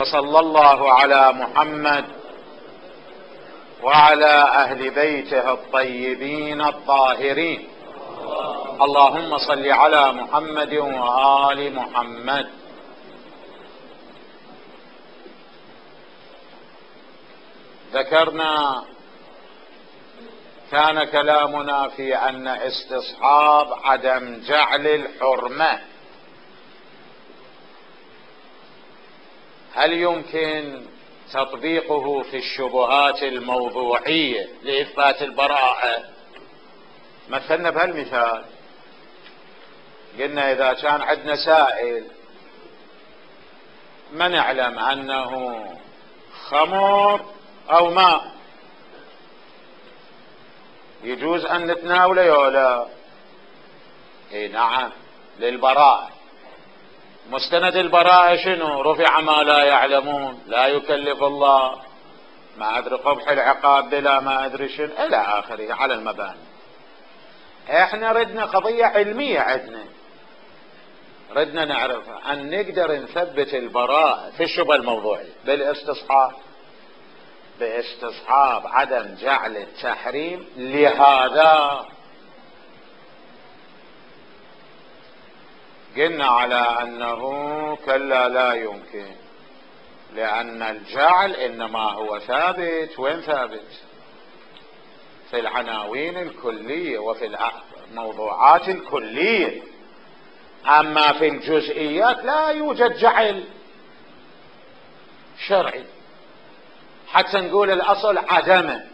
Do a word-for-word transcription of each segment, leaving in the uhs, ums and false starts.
وصلى الله على محمد وعلى أهل بيته الطيبين الطاهرين. اللهم صل على محمد وآل محمد. ذكرنا كان كلامنا في أن استصحاب عدم جعل الحرمة هل يمكن تطبيقه في الشبهات الموضوعية لإثبات البراءة؟ مثلنا بهالمثال، قلنا إذا كان عندنا سائل ما نعلم أنه خمر أو ماء، يجوز أن نتناوله ولا؟ إيه نعم، للبراءة. مستند البراءة شنو؟ رفع ما لا يعلمون، لا يكلف الله ما أدري قبح العقاب بلا ما أدري شنو إلى آخره على المباني. إحنا ردنا قضية علمية، عندنا ردنا نعرف أن نقدر نثبت البراءة في الشبهة الموضوعية بالاستصحاب، باستصحاب عدم جعل التحريم لهذا. قلنا على أنه كلا لا يمكن، لأن الجعل إنما هو ثابت. وين ثابت؟ في العناوين الكلية وفي الموضوعات الكلية، أما في الجزئيات لا يوجد جعل شرعي حتى نقول الأصل عدمه.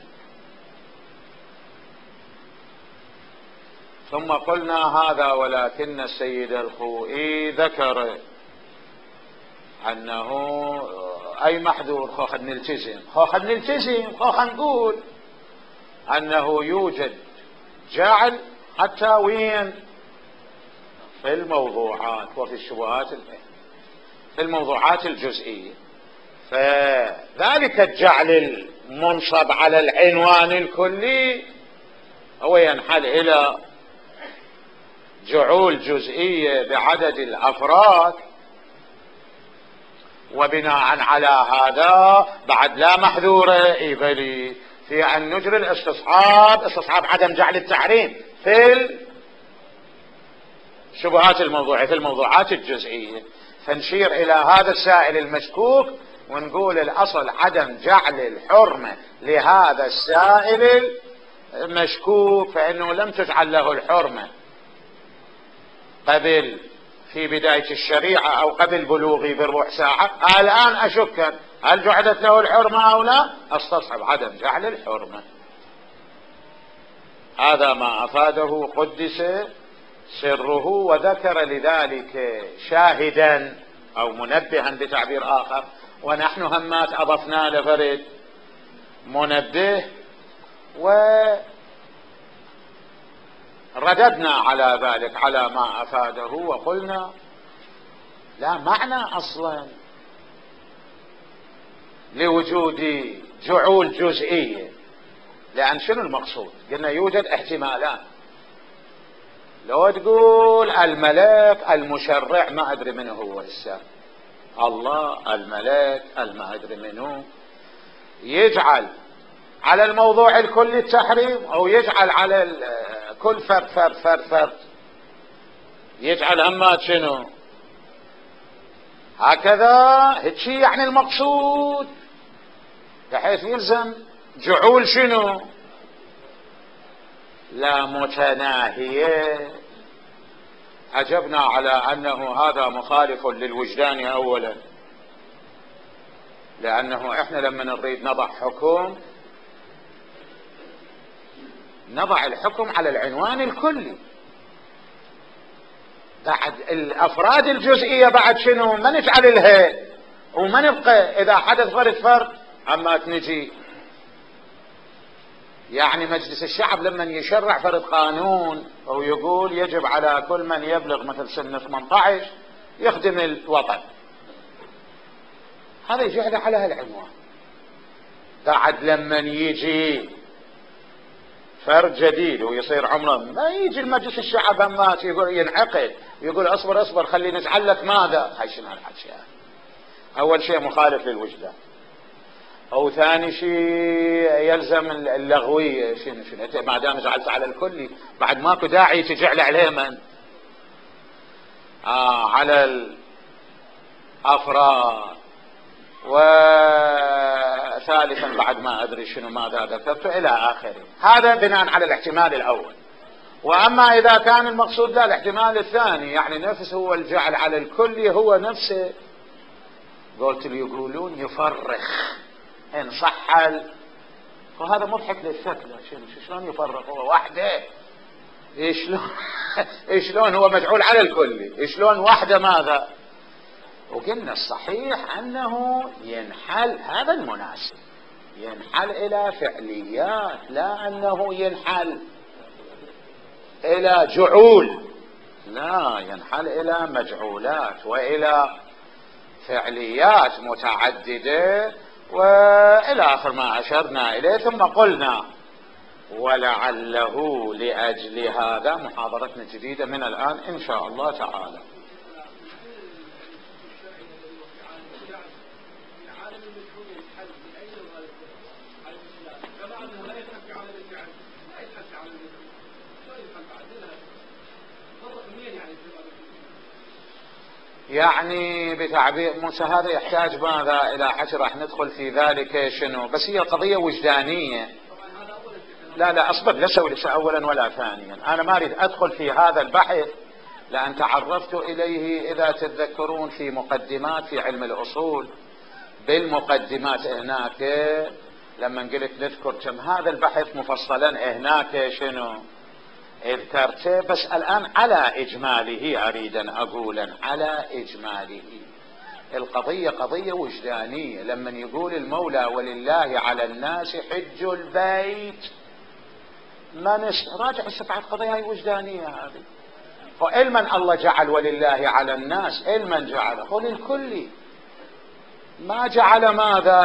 ثم قلنا هذا، ولكن السيد الخوئي ذكر أنه أي محذور خو خد نلتزم خو خد نلتزم خو خد نقول أنه يوجد جعل حتى وين؟ في الموضوعات وفي الشبهات، في الموضوعات الجزئية. فذلك الجعل المنصب على العنوان الكلي هو ينحل إلى جعول جزئية بعدد الأفراد، وبناء على هذا بعد لا محذورة إيبلي في أن نجري الاستصحاب، استصحاب عدم جعل التحريم في الشبهات الموضوعية في الموضوعات الجزئية. فنشير إلى هذا السائل المشكوك ونقول الأصل عدم جعل الحرمة لهذا السائل المشكوك، فإنه لم تجعل له الحرمة قبل في بداية الشريعة أو قبل بلوغي بربع ساعة، الآن أشك هل جعلت له الحرمة أو لا، استصحب عدم جعل الحرمة. هذا ما أفاده قدس سره، وذكر لذلك شاهدا أو منبها بتعبير آخر، ونحن همات أضفنا لفرد منبه ورددنا على ذلك على ما أفاده، وقلنا لا معنى أصلا لوجود جعول جزئية، لأن شنو المقصود؟ قلنا يوجد احتمالات. لو تقول الملك المشرع ما أدري منه هو السبب، الله الملك الما أدري منه، يجعل على الموضوع الكلي التحريم أو يجعل على كل فرد فرد فرد فرد، يجعل همات شنو هكذا هالشي، يعني المقصود بحيث يلزم جعول شنو لا متناهية. عجبنا على أنه هذا مخالف للوجدان أولا، لأنه إحنا لما نريد نضع حكم نضع الحكم على العنوان الكلي، بعد الأفراد الجزئية بعد شنو ما نجعل لها وما نبقى إذا حدث فرد فرد. أما تنجي يعني مجلس الشعب لما يشرع فرد قانون أو يقول يجب على كل من يبلغ مثل سن ثمانية عشر يخدم الوطن، هذا يجعله على هالعنوان. بعد لما يجي فرد جديد ويصير عمره ما يجي المجلس الشعب همات يقول ينعقد يقول اصبر اصبر خلي نجعل لك ماذا، هاي شنو هالحكي؟ أول شيء مخالف للوجدان، أو ثاني شيء يلزم اللغوية. شنو شنو أنت ما دام جعلت على الكل بعد ماكو داعي تجعل عليه من آه على الأفراد. وثالثا بعد ما أدري شنو ماذا ذكرت إلى آخره. هذا بناء على الاحتمال الأول. وأما إذا كان المقصود لا الاحتمال الثاني، يعني نفسه هو الجعل على الكل هو نفسه، قلت لي يقولون يفرخ إن صح ال... وهذا مضحك للشكل. شلون يفرخ هو وحده؟ شلون شلون هو مجعول على الكل؟ شلون وحده ماذا؟ وقلنا الصحيح أنه ينحل، هذا المناسب، ينحل إلى فعليات، لا أنه ينحل إلى جعول، لا، ينحل إلى مجعولات وإلى فعليات متعددة وإلى آخر ما أشرنا إليه. ثم قلنا ولعله لأجل هذا محاضرتنا الجديدة من الآن إن شاء الله تعالى. يعني بتعبير موسى هذا يحتاج ماذا إلى حكي، راح ندخل في ذلك شنو، بس هي قضية وجدانية. لا لا أصبر، لا أسوي ليس أولا ولا ثانيا، أنا ما أريد أدخل في هذا البحث لأن تعرفت إليه إذا تتذكرون في مقدمات في علم الأصول، بالمقدمات هناك لما قلت نذكر كم هذا البحث مفصلا هناك شنو اذكرته، بس الآن على إجماله أريد أن أقولا على إجماله. القضية قضية وجدانية. لما يقول المولى ولله على الناس حج البيت، ما راجع السبعة قضايا هاي وجدانية هذه. وإلمن الله جعل ولله على الناس، إلمن جعله للكل، ما جعل ماذا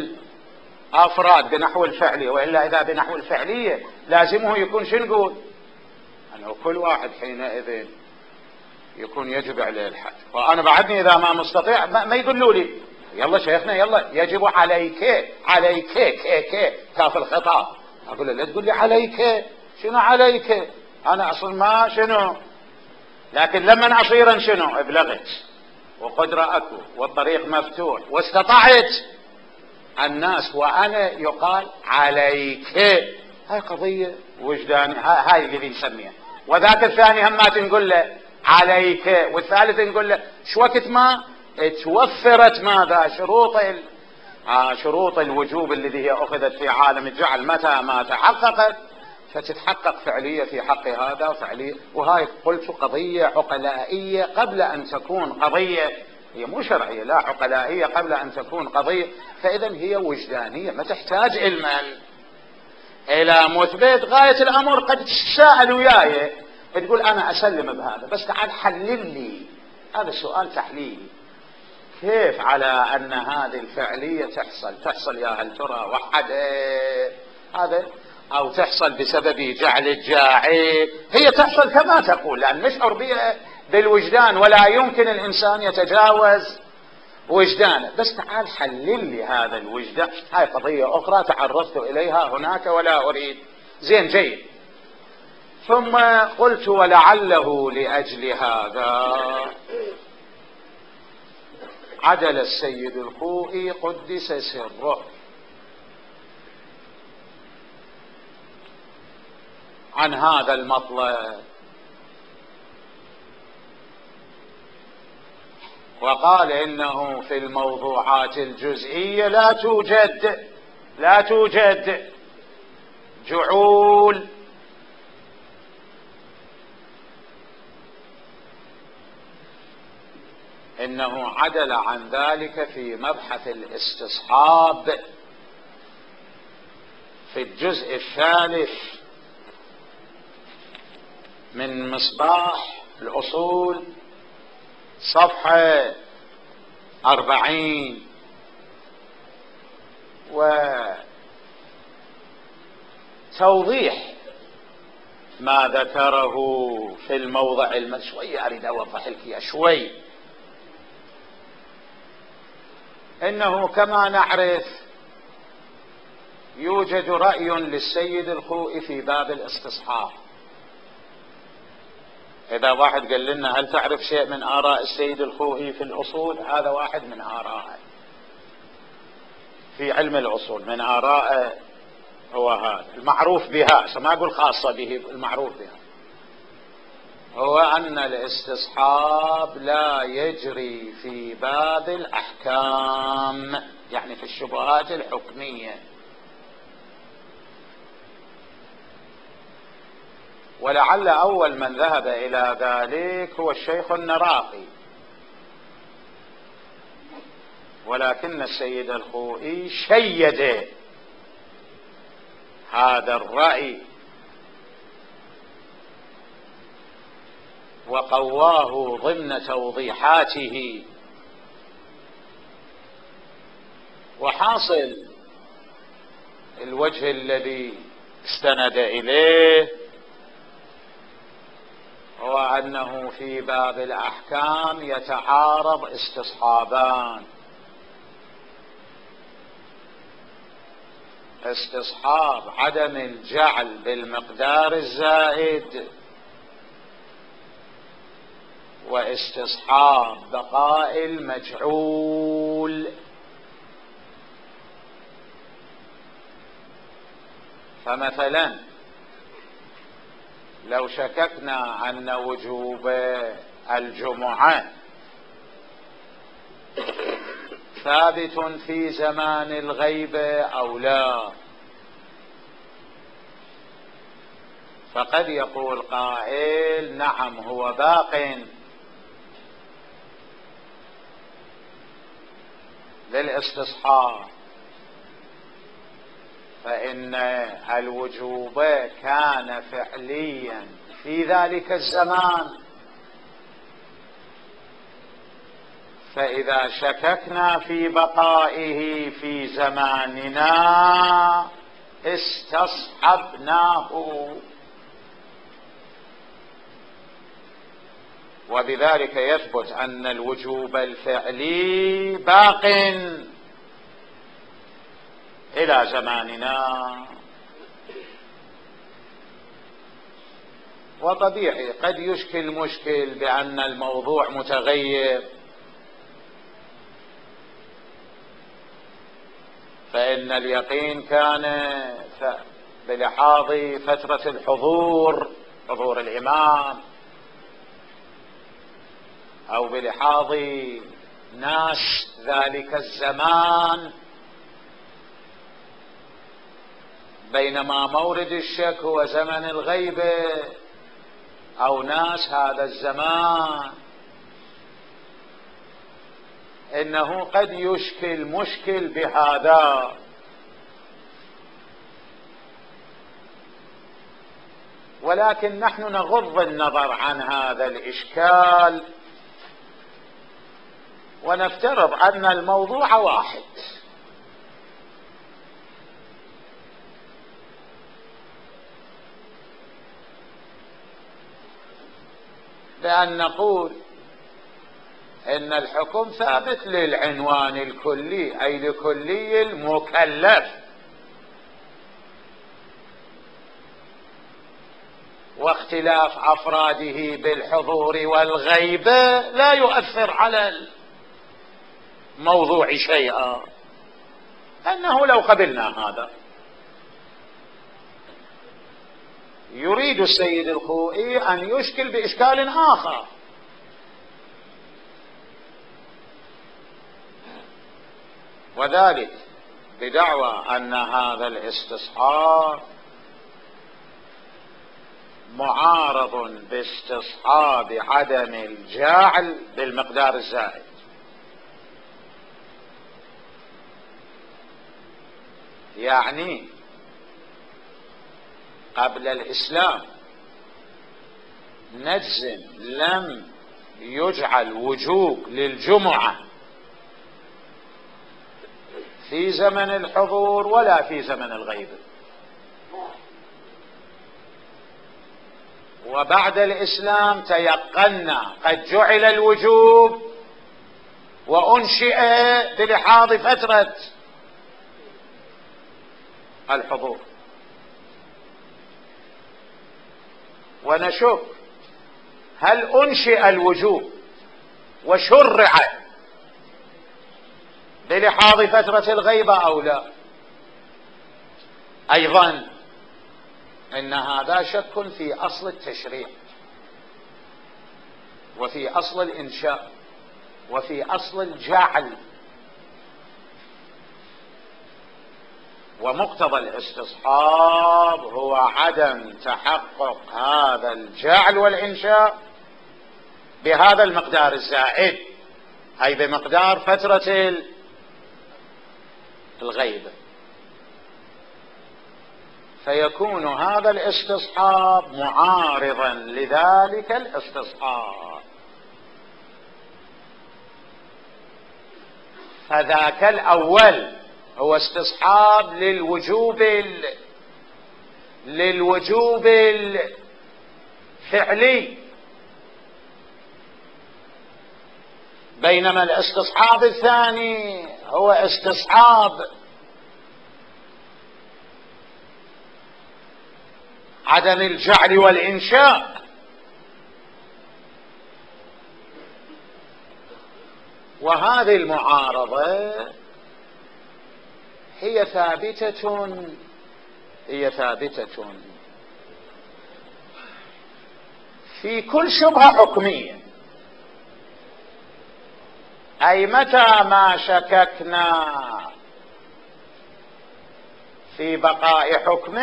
للأفراد بنحو الفعلية، وإلا إذا بنحو الفعلية لازمه يكون شو نقول أنه كل واحد حينئذ يكون يجب عليه الحج. وأنا بعدني إذا ما مستطيع ما يقولوا لي يلا شيخنا يلا يجب عليك، عليك كي كي كاف الخطاب، أقول له لا تقول لي عليك، شنو عليك؟ أنا أصلا ما شنو، لكن لما أصيرا شنو ابلغت وقدرة أكو والطريق مفتوح واستطعت الناس وأنا يقال عليك، هاي قضية وجدانية، هاي اللي نسميها. وذاك الثاني هم ما تنقول له عليك، والثالث نقول له شو وقت ما توفرت ماذا شروط ال... آه شروط الوجوب الذي هي أخذت في عالم الجعل، متى ما تحققت فتتحقق فعلية في حق هذا وفعلية. وهاي قلت قضية عقلائية قبل أن تكون قضية، هي مو شرعية، لا عقلائية قبل أن تكون قضية، فإذا هي وجدانية ما تحتاج علما إلى مثبت. غاية الأمر قد تساءل وياي تقول أنا أسلم بهذا، بس تعال حلل لي، هذا سؤال تحليلي، كيف على أن هذه الفعلية تحصل تحصل يا هل ترى وحده هذا، أو تحصل بسبب جعل الجاعل، هي تحصل كما تقول لأن نشعر بها بالوجدان ولا يمكن الإنسان يتجاوز وجدانه، بس تعال حلل لي هذا الوجدان. هاي قضية أخرى تعرضت إليها هناك ولا أريد. زين جيد. ثم قلت ولعله لأجل هذا عدل السيد الخوئي قدس سره عن هذا المطلب، وقال إنه في الموضوعات الجزئية لا توجد لا توجد جعول، إنه عدل عن ذلك في مبحث الاستصحاب في الجزء الثالث من مصباح الأصول صفحة أربعين، وتوضيح ما ذكره في الموضع الم... شوي أريد أوضح لك شوي. إنه كما نعرف يوجد رأي للسيد الخوئي في باب الاستصحاب. إذا واحد قال لنا هل تعرف شيء من آراء السيد الخوئي في الأصول؟ هذا واحد من آرائه في علم الأصول، من آرائه هو هذا المعروف بها، ما أقول خاصة به، المعروف بها هو أن الاستصحاب لا يجري في باب الأحكام، يعني في الشبهات الحكمية. ولعل أول من ذهب إلى ذلك هو الشيخ النراقي، ولكن السيد الخوئي شيد هذا الرأي وقواه ضمن توضيحاته. وحاصل الوجه الذي استند إليه هو أنه في باب الأحكام يتعارض استصحابان: استصحاب عدم الجعل بالمقدار الزائد، واستصحاب بقاء المجعول. فمثلا لو شككنا أن وجوب الجمعة ثابت في زمان الغيبة أو لا، فقد يقول قائل نعم هو باق للاستصحاب، فإن الوجوب كان فعليا في ذلك الزمان، فإذا شككنا في بقائه في زماننا استصحبناه، وبذلك يثبت أن الوجوب الفعلي باق إلى زماننا. وطبيعي قد يشكل مشكل بأن الموضوع متغير، فإن اليقين كان بلحاظ فترة الحضور، حضور الإمام، أو بلحاظ ناس ذلك الزمان، بينما مورد الشك هو زمن الغيبة أو ناس هذا الزمان. إنه قد يشكل مشكل بهذا، ولكن نحن نغض النظر عن هذا الإشكال ونفترض أن الموضوع واحد. بأن نقول إن الحكم ثابت للعنوان الكلي، أي لكلي المكلف، واختلاف أفراده بالحضور والغيبة لا يؤثر على الموضوع شيئا. أنه لو قبلنا هذا، يريد السيد الخوئي أن يشكل بإشكال آخر، وذلك بدعوى أن هذا الاستصحاب معارض باستصحاب عدم الجعل بالمقدار الزائد. يعني قبل الإسلام نجزم لم يجعل وجوب للجمعة في زمن الحضور ولا في زمن الغيبة، وبعد الإسلام تيقنا قد جعل الوجوب وأنشئ بلحاظ فترة الحضور. ونشك هل أنشئ الوجوب وشرع بلحاظ فترة الغيبة أو لا؟ أيضا إن هذا شك في أصل التشريع وفي أصل الإنشاء وفي أصل الجعل. ومقتضى الاستصحاب هو عدم تحقق هذا الجعل والإنشاء بهذا المقدار الزائد، أي بمقدار فترة الغيبة، فيكون هذا الاستصحاب معارضا لذلك الاستصحاب. فذاك الأول هو استصحاب للوجوب ال... للوجوب الفعلي، بينما الاستصحاب الثاني هو استصحاب عدم الجعل والإنشاء. وهذه المعارضة هي ثابتة هي ثابتة في كل شبهة حكمية، أي متى ما شككنا في بقاء حكم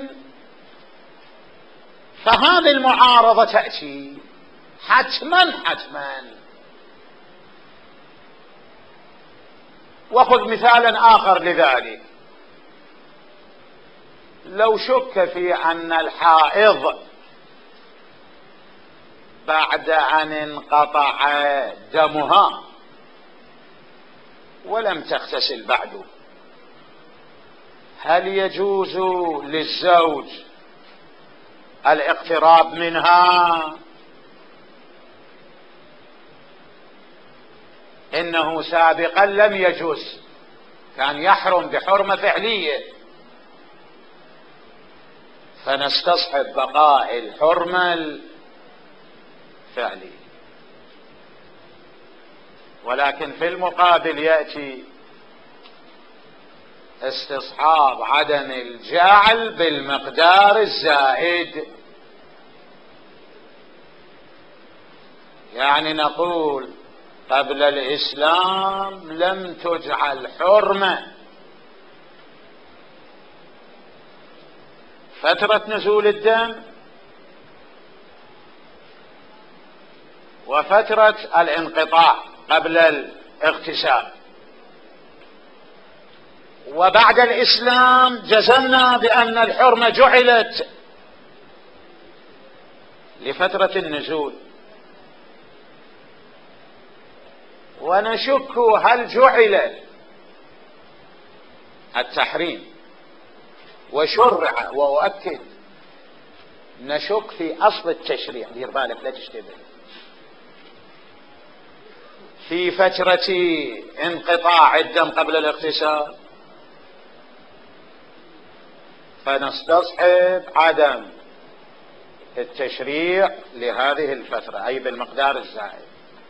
فهذه المعارضة تأتي حتما حتما. وخذ مثالا آخر لذلك، لو شك في أن الحائض بعد أن انقطع دمها ولم تغتسل بعد، هل يجوز للزوج الاقتراب منها؟ إنه سابقا لم يجوز، كان يحرم بحرمة فعلية، فنستصحب بقاء الحرمة الفعلية. ولكن في المقابل يأتي استصحاب عدم الجعل بالمقدار الزائد، يعني نقول قبل الإسلام لم تجعل حرمة فترة نزول الدم وفترة الانقطاع قبل الاغتسال، وبعد الإسلام جزمنا بأن الحرمة جعلت لفترة النزول، ونشك هل جعل التحريم وشرع، وأؤكد نشك في أصل التشريع، دير بالك لا تشتبه، في فترة انقطاع الدم قبل الاغتسال، فنستصحب عدم التشريع لهذه الفترة أي بالمقدار الزائد،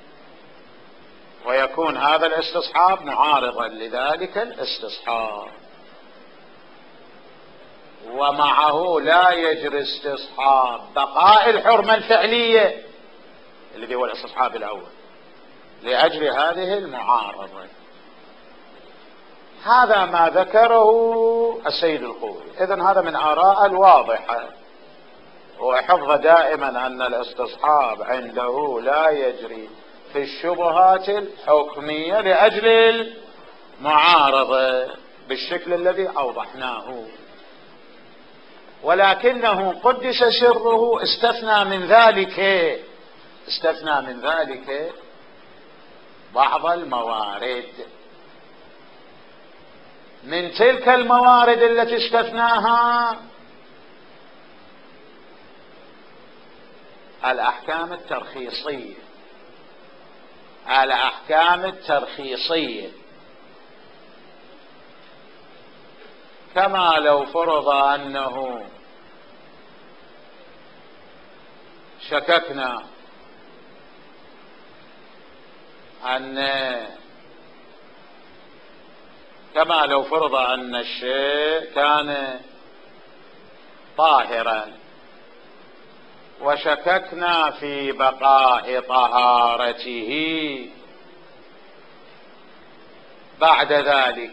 ويكون هذا الاستصحاب معارضا لذلك الاستصحاب. ومعه لا يجري استصحاب بقاء الحرمة الفعلية الذي هو الاستصحاب الأول لأجل هذه المعارضة. هذا ما ذكره السيد الخوئي. إذن هذا من آراء الواضحة، وحفظ دائما أن الاستصحاب عنده لا يجري في الشبهات الحكمية لأجل المعارضة بالشكل الذي أوضحناه، ولكنه قدس سره استثنى من ذلك استثنى من ذلك بعض الموارد. من تلك الموارد التي استثناها الأحكام الترخيصية الأحكام الترخيصية، كما لو فرض أنه شككنا أن كما لو فرض أن الشيء كان طاهرا وشككنا في بقاء طهارته بعد ذلك،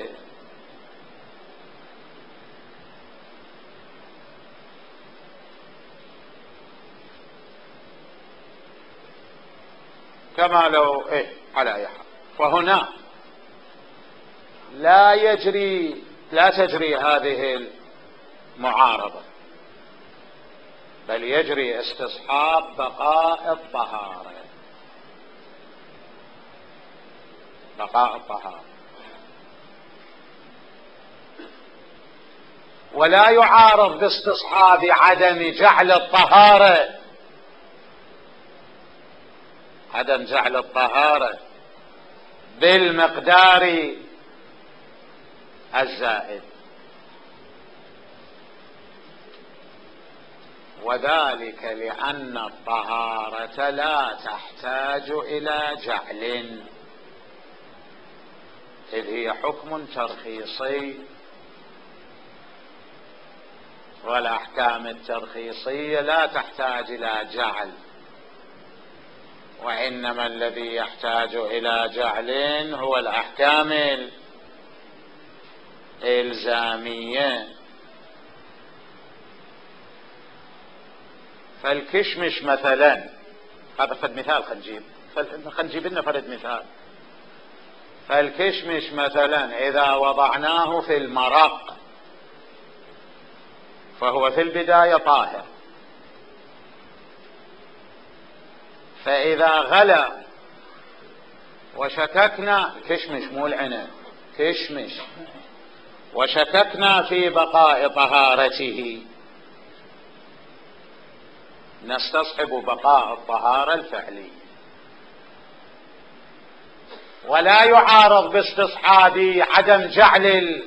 كما لو إيه على أي حال، فهنا لا يجري لا تجري هذه المعارضة، بل يجري استصحاب بقاء الطهارة بقاء الطهارة ولا يعارض باستصحاب عدم جعل الطهارة عدم جعل الطهارة بالمقدار الزائد، وذلك لأن الطهارة لا تحتاج إلى جعل، إذ هي حكم ترخيصي، والأحكام الترخيصية لا تحتاج إلى جعل، وإنما الذي يحتاج إلى جعل هو الأحكام الإلزامية. فالكشمش مثلا، هذا فد مثال خنجيب خنجيب لنا فرد مثال. فالكشمش مثلا إذا وضعناه في المرق فهو في البداية طاهر، فإذا غلى وشككنا كشمش مو العنب كشمش وشككنا في بقاء طهارته نستصحب بقاء الطهارة الفعلية، ولا يعارض باستصحاب عدم جعل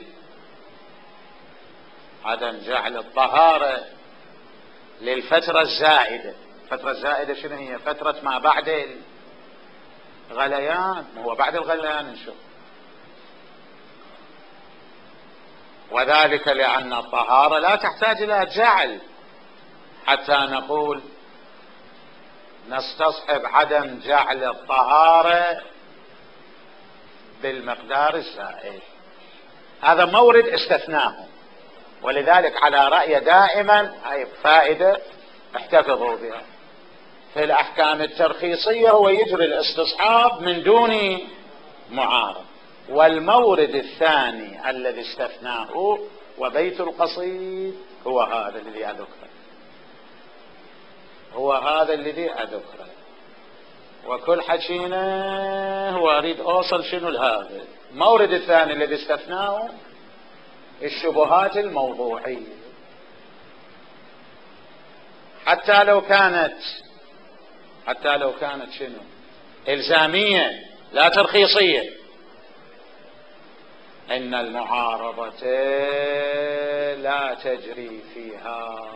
عدم جعل الطهارة للفترة الزائدة. الفترة الزائدة شنو هي؟ فترة ما بعد الغليان، هو بعد الغليان نشوف. وذلك لأن الطهارة لا تحتاج إلى جعل حتى نقول نستصحب عدم جعل الطهارة بالمقدار الزائد. هذا مورد استثناه، ولذلك على رأي دائما هاي فائدة احتفظوا بها في الأحكام الترخيصية، هو يجري الاستصحاب من دون معارض. والمورد الثاني الذي استثناه وبيت القصيد هو هذا الذي أذكره هو هذا الذي أذكره وكل حكينا هو أريد أوصل شنو لهذا المورد الثاني الذي استثناه، الشبهات الموضوعية، حتى لو كانت حتى لو كانت شنو إلزامية لا ترخيصية، إن المعارضة لا تجري فيها.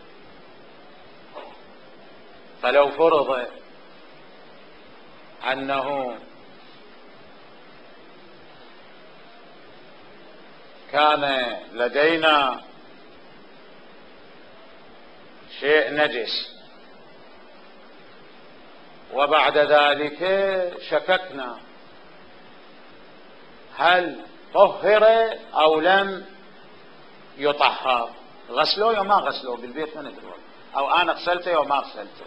فلو فرض أنه كان لدينا شيء نجس وبعد ذلك شككنا هل طهر أو لم يطهر، غسلوه يوم ما غسلوه بالبيت ما ندري، أو أنا غسلته يوم ما غسلته،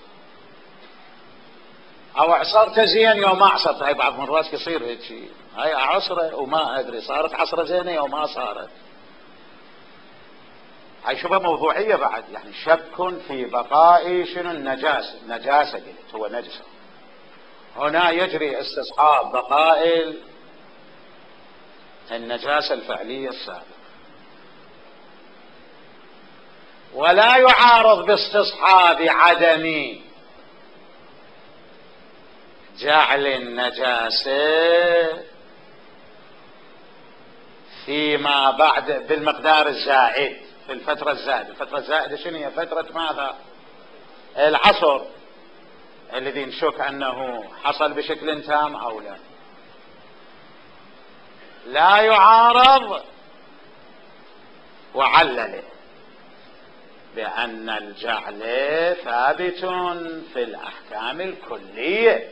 أو عصرته زين يوم ما عصرته. هاي بعض مرات يصير هيك شيء، هاي عصرة وما أدري صارت عصرة زينة يوم ما صارت. هاي شبه موضوعية بعد، يعني شك في بقاء شنو النجاسة، نجاسة قلت هو نجسة، هنا يجري استصحاب بقاء النجاسة الفعلية السابقة، ولا يعارض باستصحاب عدم جعل النجاسة فيما بعد بالمقدار الزائد في الفترة الزائدة. الفترة الزائدة شنو هي؟ فترة ماذا؟ العصر الذي نشك أنه حصل بشكل تام أو لا. لا يعارض، وعلل بأن الجعل ثابت في الأحكام الكلية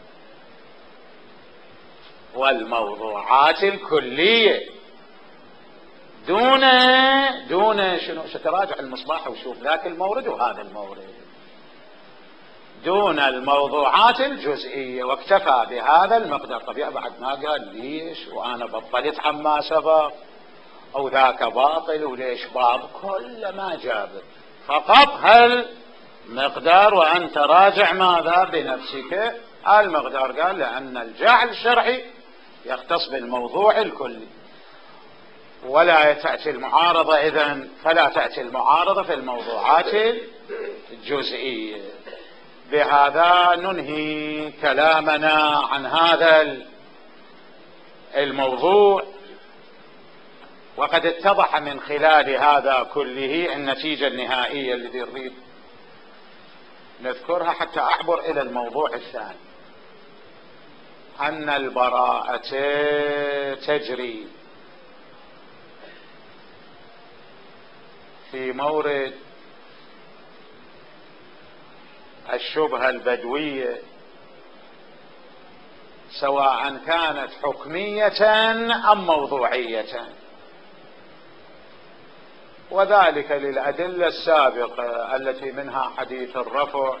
والموضوعات الكلية دون دون شنو؟ ستراجع المصباح وشوف ذاك المورد وهذا المورد، دون الموضوعات الجزئية، واكتفى بهذا المقدار. طبيعي بعد ما قال ليش وأنا بطلت عما سبق أو ذاك باطل وليش باب، كل ما جاب فقط هل مقدار، وأنت راجع ماذا بنفسك المقدار. قال لأن الجعل الشرعي يختص بالموضوع الكلي ولا تأتي المعارضة، إذن فلا تأتي المعارضة في الموضوعات الجزئية. بهذا ننهي كلامنا عن هذا الموضوع، وقد اتضح من خلال هذا كله النتيجة النهائية التي نريد نذكرها حتى أعبر إلى الموضوع الثاني، أن البراءة تجري في مورد الشبهة البدوية سواء كانت حكمية أم موضوعية، وذلك للأدلة السابقة التي منها حديث الرفع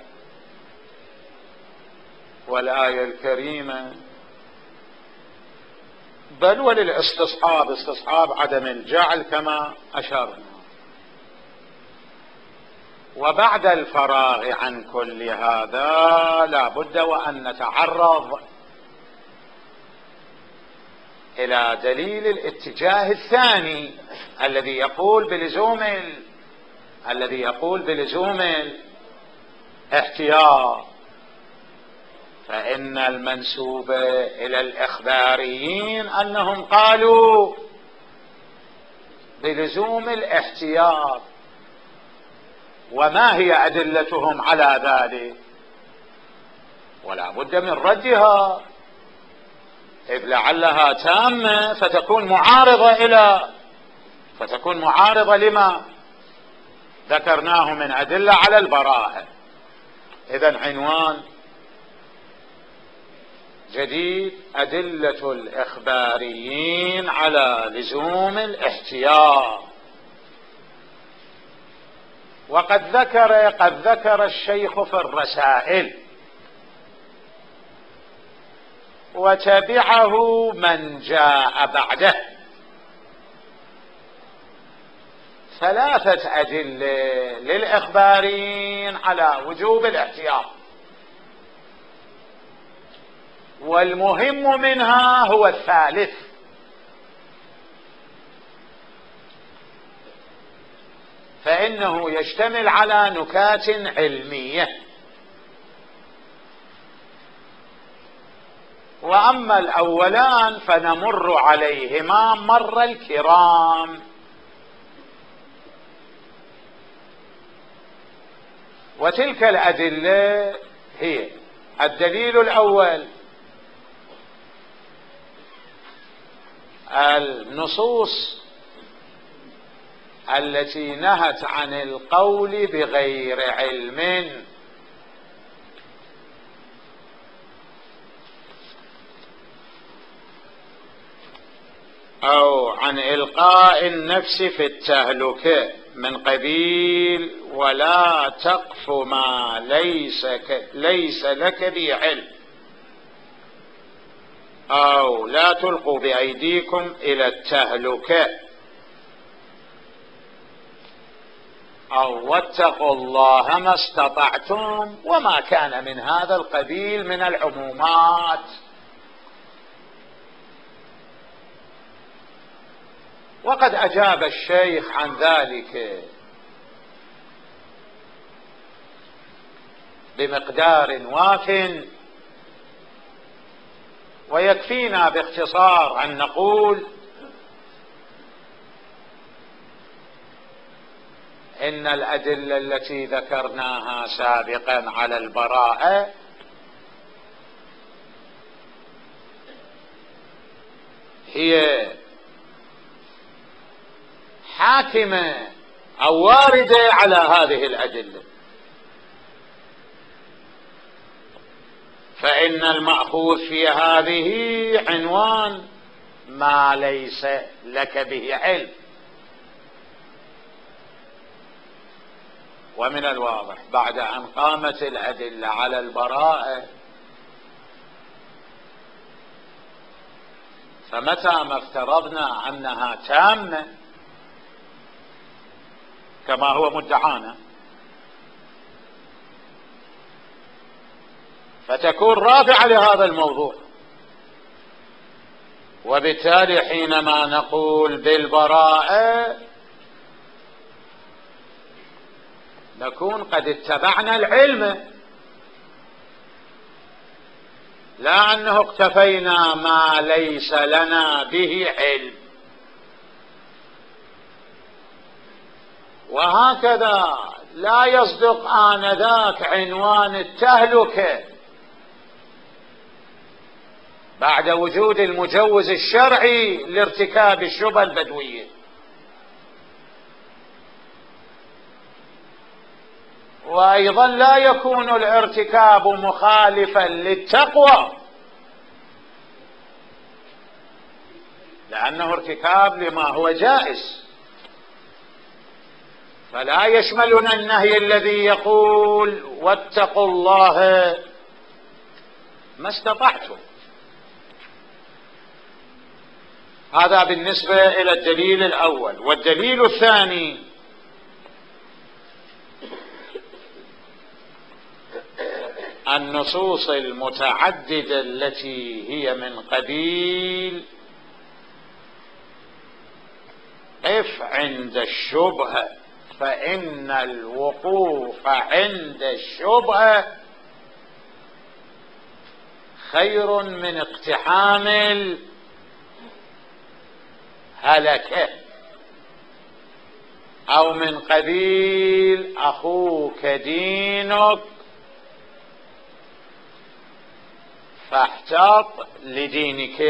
والآية الكريمة، بل وللاستصحاب، استصحاب عدم الجعل كما أشرنا. وبعد الفراغ عن كل هذا لا بد وأن نتعرض إلى دليل الاتجاه الثاني الذي يقول بلزوم ال... الذي يقول بلزوم الاحتياط. فإن المنسوب إلى الإخباريين أنهم قالوا بلزوم الاحتياط، وما هي أدلتهم على ذلك؟ ولا بد من ردها، إذ لعلها تامة فتكون معارضة إلى فتكون معارضة لما ذكرناه من أدلة على البراءة. إذن عنوان جديد: أدلة الإخباريين على لزوم الاحتياط. وقد ذكر قد ذكر الشيخ في الرسائل وتبعه من جاء بعده ثلاثة أدلة للإخباريين على وجوب الاحتياط، والمهم منها هو الثالث، فإنه يشتمل على نكات علمية. وأما الأولان فنمر عليهما مر الكرام. وتلك الأدلة هي: الدليل الأول النصوص التي نهت عن القول بغير علم، أو عن إلقاء النفس في التهلكة من قبيل ولا تقف ما ليس, ك... ليس لك به علم، أو لا تلقوا بأيديكم إلى التهلكة، أو واتقوا الله ما استطعتم، وما كان من هذا القبيل من العمومات. وقد أجاب الشيخ عن ذلك بمقدار واف ويكفينا باختصار أن نقول إن الأدلة التي ذكرناها سابقا على البراءة هي حاكمة أو واردة على هذه الأدلة، فإن المأخوذ في هذه عنوان ما ليس لك به علم. ومن الواضح بعد أن قامت الأدلة على البراءة فمتى ما افترضنا أنها تامة كما هو مدعانا فتكون رافعة لهذا الموضوع، وبالتالي حينما نقول بالبراءة نكون قد اتبعنا العلم، لا أنه اقتفينا ما ليس لنا به علم. وهكذا لا يصدق آنذاك عنوان التهلكة بعد وجود المجوز الشرعي لارتكاب الشبهة البدوية، وأيضا لا يكون الارتكاب مخالفا للتقوى لأنه ارتكاب لما هو جائز، فلا يشملنا النهي الذي يقول واتقوا الله ما استطعتم. هذا بالنسبة إلى الدليل الأول. والدليل الثاني النصوص المتعددة التي هي من قبيل قف عند الشبهة، فإن الوقوف عند الشبهة خير من اقتحام الهلكة، أو من قبيل أخوك دينك فاحتاط لدينك.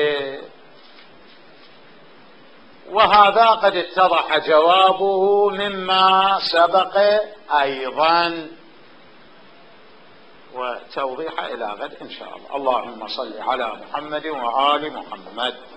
وهذا قد اتضح جوابه مما سبق أيضا، وتوضيح إلى غد إن شاء الله. اللهم صل على محمد وآل محمد.